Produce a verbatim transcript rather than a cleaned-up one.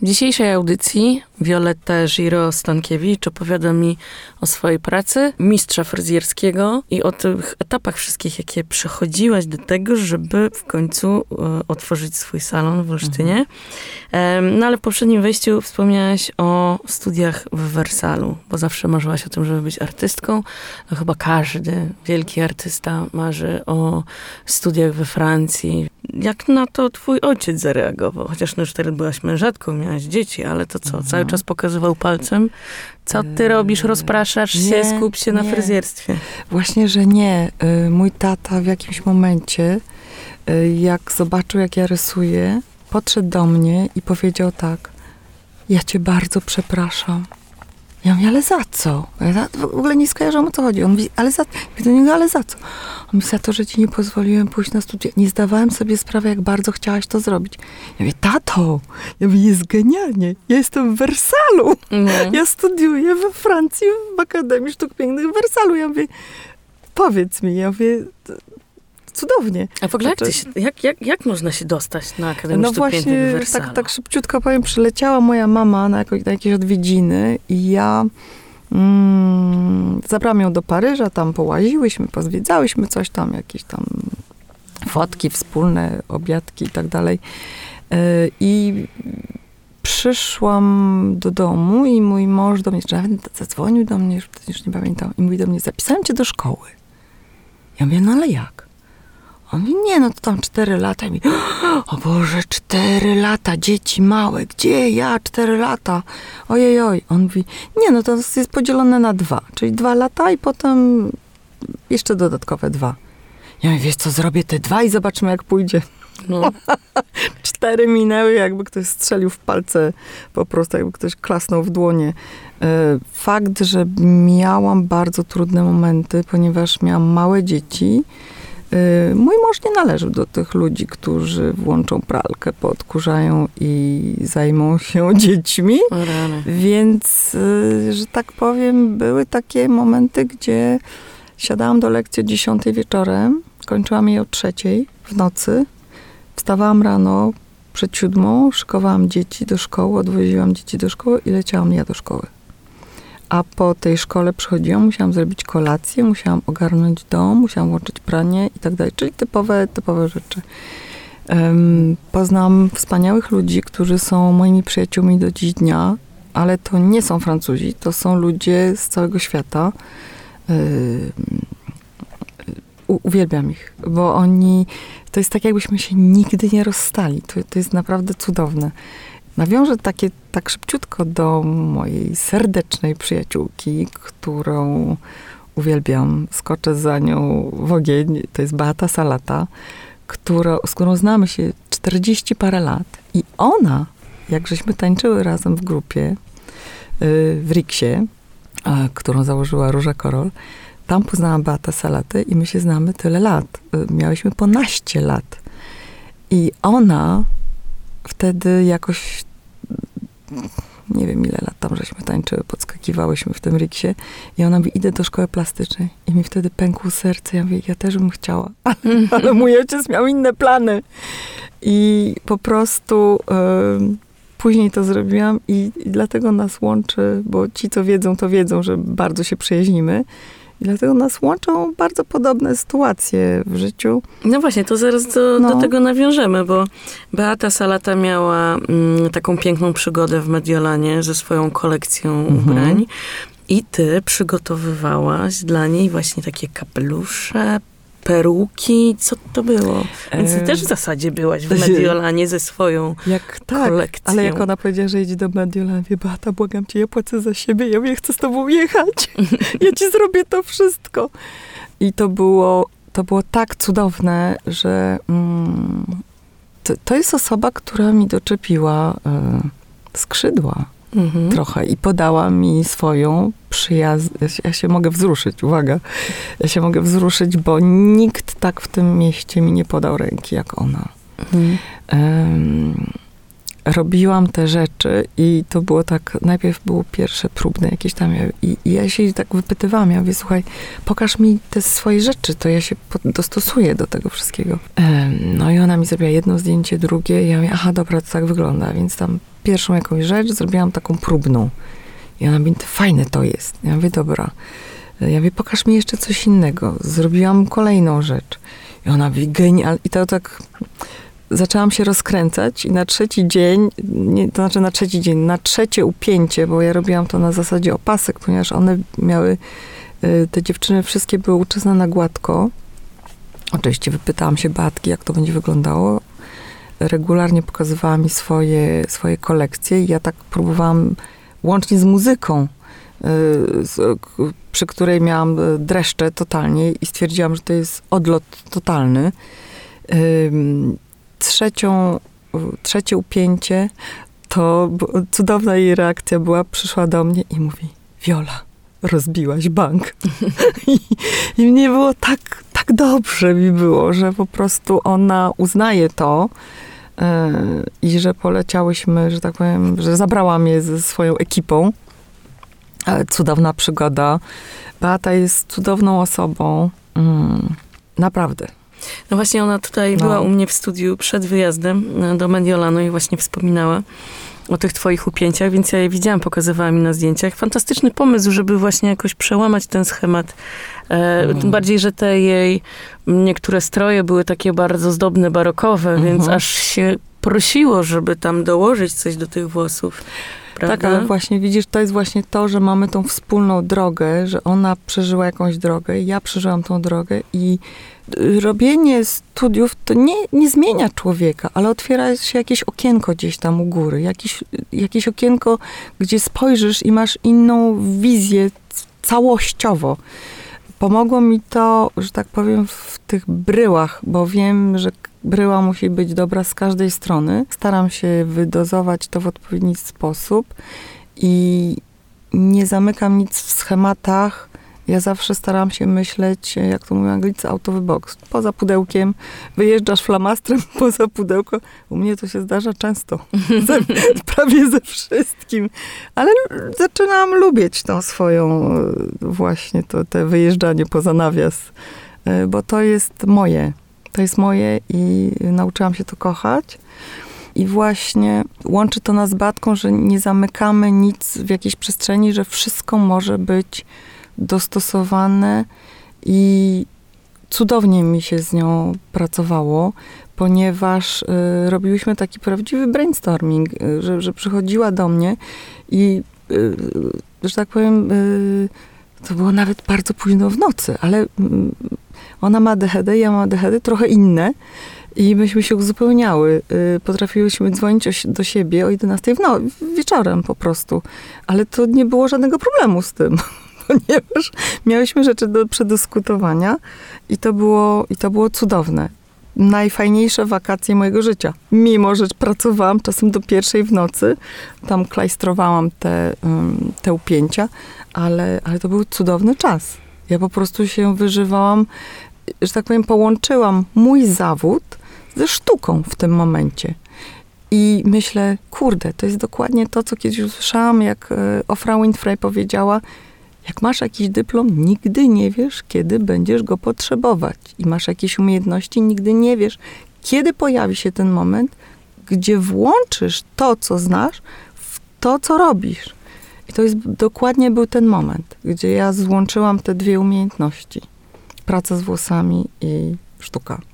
W dzisiejszej audycji Violetta Giro-Stankiewicz opowiada mi o swojej pracy mistrza fryzjerskiego i o tych etapach wszystkich, jakie przechodziłaś do tego, żeby w końcu e, otworzyć swój salon w Olsztynie. Mhm. E, no ale w poprzednim wejściu wspomniałaś o studiach w Wersalu, bo zawsze marzyłaś o tym, żeby być artystką. No, chyba każdy wielki artysta marzy o studiach we Francji. Jak na to twój ojciec zareagował? Chociaż no już wtedy byłaś mężatką, miałaś dzieci, ale to co? Mhm. Cały czas pokazywał palcem? Co ty robisz? Rozpraszasz nie, się? Skup się na nie. fryzjerstwie. Właśnie, że nie. Mój tata w jakimś momencie, jak zobaczył, jak ja rysuję, podszedł do mnie i powiedział tak: ja cię bardzo przepraszam. Ja mówię, ale za co? Ja w ogóle nie skojarzałam, o co chodzi. On mówi, ale za, ja do niego, ale za co? On mówi, za to, że ci nie pozwoliłem pójść na studia. Nie zdawałem sobie sprawy, jak bardzo chciałaś to zrobić. Ja mówię, tato, ja mówię, jest genialnie. Ja jestem w Wersalu. Mhm. Ja studiuję we Francji w Akademii Sztuk Pięknych w Wersalu. Ja mówię, powiedz mi, ja mówię, cudownie. A w ogóle jak, ty się, jak, jak, jak można się dostać na Akademię no Sztuk właśnie, Pięknych w Wersalu? Tak, tak szybciutko powiem, przyleciała moja mama na, jako, na jakieś odwiedziny i ja mm, zabrałam ją do Paryża, tam połaziłyśmy, pozwiedzałyśmy coś tam, jakieś tam fotki wspólne, obiadki i tak dalej. I przyszłam do domu i mój mąż do mnie, czy nawet zadzwonił do mnie, już, już nie pamiętam, i mówi do mnie, zapisałem cię do szkoły. Ja mówię, no ale jak? On mówi, nie, no to tam cztery lata. I mi, o Boże, cztery lata, dzieci małe, gdzie ja, cztery lata? Ojej, oj. On mówi, nie, no to jest podzielone na dwa, czyli dwa lata i potem jeszcze dodatkowe dwa. Ja mówię, wiesz co, zrobię te dwa i zobaczymy, jak pójdzie. No. Cztery minęły, jakby ktoś strzelił w palce, po prostu jakby ktoś klasnął w dłonie. Fakt, że miałam bardzo trudne momenty, ponieważ miałam małe dzieci. Mój mąż nie należył do tych ludzi, którzy włączą pralkę, podkurzają i zajmą się dziećmi. Więc, że tak powiem, były takie momenty, gdzie siadałam do lekcji o dziesiątej wieczorem, kończyłam jej o trzeciej w nocy, wstawałam rano przed siódmą, szykowałam dzieci do szkoły, odwoziłam dzieci do szkoły i leciałam ja do szkoły. A po tej szkole przychodziłam, musiałam zrobić kolację, musiałam ogarnąć dom, musiałam włączyć pranie i tak dalej, czyli typowe, typowe rzeczy. Um, poznałam wspaniałych ludzi, którzy są moimi przyjaciółmi do dziś dnia, ale to nie są Francuzi, to są ludzie z całego świata. Um, u, uwielbiam ich, bo oni, to jest tak, jakbyśmy się nigdy nie rozstali. To, to jest naprawdę cudowne. Nawiążę takie, tak szybciutko do mojej serdecznej przyjaciółki, którą uwielbiam. Skoczę za nią w ogień. To jest Beata Salata, która, z którą znamy się czterdzieści parę lat. I ona, jak żeśmy tańczyły razem w grupie w Riksie, którą założyła Róża Korol, tam poznałam Beatę Salatę i my się znamy tyle lat. Miałyśmy po naście lat. I ona wtedy jakoś, nie wiem ile lat tam żeśmy tańczyły, podskakiwałyśmy w tym Riksie i ona mówi, idę do szkoły plastycznej. I mi wtedy pękło serce. Ja mówię, ja też bym chciała, ale, ale mój ojciec miał inne plany. I po prostu y, później to zrobiłam i, i dlatego nas łączy, bo ci, co wiedzą, to wiedzą, że bardzo się przyjaźnimy. I dlatego nas łączą bardzo podobne sytuacje w życiu. No właśnie, to zaraz do, no. do tego nawiążemy, bo Beata Salata miała mm, taką piękną przygodę w Mediolanie ze swoją kolekcją mhm. ubrań. I ty przygotowywałaś dla niej właśnie takie kapelusze, peruki. Co to było? Więc ty e... też w zasadzie byłaś w Mediolanie ze swoją jak, tak, kolekcją. Ale jak ona powiedziała, że jedzie do Mediolanu, wie, Beata, błagam cię, ja płacę za siebie, ja mówię, chcę z tobą jechać. Ja ci zrobię to wszystko. I to było, to było tak cudowne, że mm, to, to jest osoba, która mi doczepiła y, skrzydła. Mhm. Trochę i podała mi swoją przyjazń. Ja się mogę wzruszyć, uwaga. Ja się mogę wzruszyć, bo nikt tak w tym mieście mi nie podał ręki jak ona. Mhm. Um, robiłam te rzeczy i to było tak, najpierw było pierwsze próbne jakieś tam i, i ja się tak wypytywałam, ja mówię, słuchaj, pokaż mi te swoje rzeczy, to ja się dostosuję do tego wszystkiego. No i ona mi zrobiła jedno zdjęcie, drugie, ja mówię, aha, dobra, to tak wygląda, więc tam pierwszą jakąś rzecz zrobiłam taką próbną. I ona mówi, fajne to jest. Ja mówię, dobra. Ja mówię, pokaż mi jeszcze coś innego. Zrobiłam kolejną rzecz. I ona mówi, genial. I to tak zaczęłam się rozkręcać i na trzeci dzień, nie, to znaczy na trzeci dzień, na trzecie upięcie, bo ja robiłam to na zasadzie opasek, ponieważ one miały, te dziewczyny wszystkie były uczesane na gładko. Oczywiście wypytałam się Beatki, jak to będzie wyglądało. Regularnie pokazywała mi swoje, swoje kolekcje i ja tak próbowałam, łącznie z muzyką, z, przy której miałam dreszcze totalnie i stwierdziłam, że to jest odlot totalny. Trzecią, trzecie upięcie, to cudowna jej reakcja była, przyszła do mnie i mówi, Wiola, rozbiłaś bank. I, I mnie było tak, tak dobrze mi było, że po prostu ona uznaje to yy, i że poleciałyśmy, że tak powiem, że zabrała mnie ze swoją ekipą. Ale cudowna przygoda. Beata jest cudowną osobą. Mm, naprawdę. No właśnie ona tutaj no. była u mnie w studiu przed wyjazdem do Mediolanu i właśnie wspominała o tych twoich upięciach, więc ja je widziałam, pokazywała mi na zdjęciach. Fantastyczny pomysł, żeby właśnie jakoś przełamać ten schemat. E, mm. Tym bardziej, że te jej niektóre stroje były takie bardzo zdobne, barokowe, mm-hmm. więc aż się prosiło, żeby tam dołożyć coś do tych włosów. Prawda? Tak, ale właśnie widzisz, to jest właśnie to, że mamy tą wspólną drogę, że ona przeżyła jakąś drogę, ja przeżyłam tą drogę i robienie studiów to nie, nie zmienia człowieka, ale otwiera się jakieś okienko gdzieś tam u góry, jakieś, jakieś okienko, gdzie spojrzysz i masz inną wizję całościowo. Pomogło mi to, że tak powiem, w tych bryłach, bo wiem, że bryła musi być dobra z każdej strony. Staram się wydozować to w odpowiedni sposób i nie zamykam nic w schematach. Ja zawsze staram się myśleć, jak to mówią Anglicy, out of the box. Poza pudełkiem, wyjeżdżasz flamastrem poza pudełko. U mnie to się zdarza często. Ze, prawie ze wszystkim. Ale zaczynam lubić tą swoją właśnie to, te wyjeżdżanie poza nawias. Bo to jest moje. To jest moje i nauczyłam się to kochać. I właśnie łączy to nas z Beatką, że nie zamykamy nic w jakiejś przestrzeni, że wszystko może być dostosowane i cudownie mi się z nią pracowało, ponieważ y, robiłyśmy taki prawdziwy brainstorming, y, że, że przychodziła do mnie i, y, że tak powiem, y, to było nawet bardzo późno w nocy, ale y, ona ma A D H D, ja mam A D H D, trochę inne i myśmy się uzupełniały. Y, potrafiłyśmy dzwonić o, do siebie o jedenastej w no, wieczorem po prostu, ale to nie było żadnego problemu z tym. Ponieważ miałyśmy rzeczy do przedyskutowania i to było, i to było cudowne. Najfajniejsze wakacje mojego życia. Mimo, że pracowałam czasem do pierwszej w nocy, tam klajstrowałam te, um, te upięcia, ale, ale to był cudowny czas. Ja po prostu się wyżywałam, że tak powiem, połączyłam mój zawód ze sztuką w tym momencie. I myślę, kurde, to jest dokładnie to, co kiedyś usłyszałam, jak e, Oprah Winfrey powiedziała, jak masz jakiś dyplom, nigdy nie wiesz, kiedy będziesz go potrzebować. I masz jakieś umiejętności, nigdy nie wiesz, kiedy pojawi się ten moment, gdzie włączysz to, co znasz, w to, co robisz. I to jest dokładnie był ten moment, gdzie ja złączyłam te dwie umiejętności. Praca z włosami i sztuka.